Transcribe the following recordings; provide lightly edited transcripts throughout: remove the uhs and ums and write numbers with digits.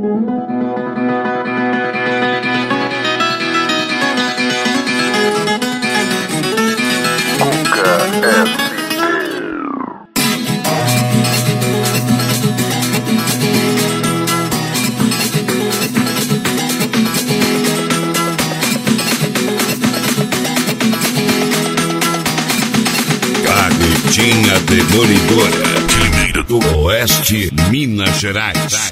Carretinha Demolidora, primeiro do Oeste, Minas Gerais.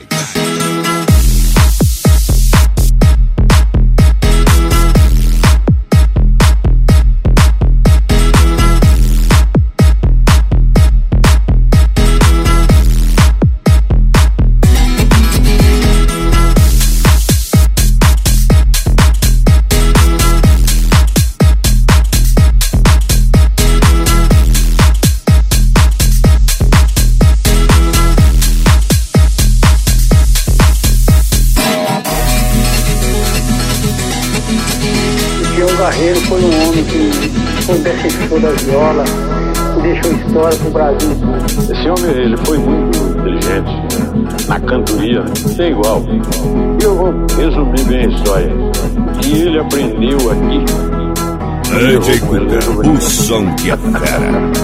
Barreiro foi um homem que foi defensor da viola e deixou história pro Brasil. Esse homem, ele foi muito inteligente na cantoria, é igual. E eu vou resumir bem a história. O que ele aprendeu aqui. O som que é fera.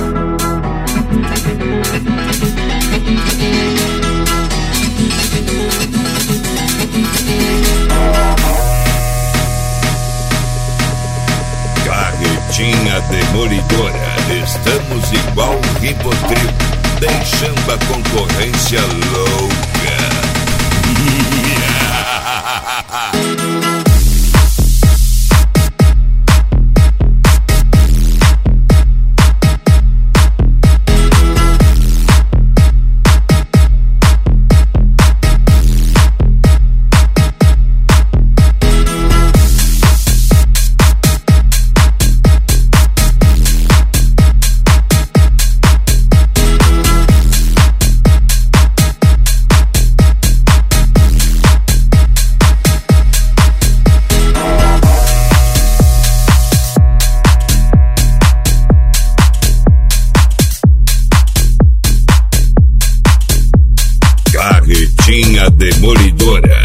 Carretinha Demolidora, estamos igual Rivotril, deixando a concorrência louca. Carretinha Demolidora.